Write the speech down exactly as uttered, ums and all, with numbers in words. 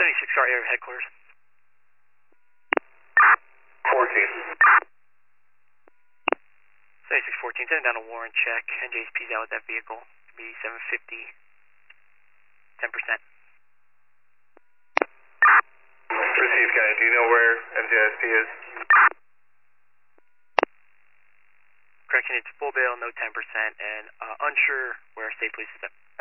seventy-six, sorry, Air Headquarters. fourteen. seventy-six fourteen, sending down a warrant check. N J S P's out with that vehicle. It'll be seven fifty, ten percent. Received, guy. Do you know where N J S P is? Correction, it's full bail, no ten percent, and uh, unsure where state police is at.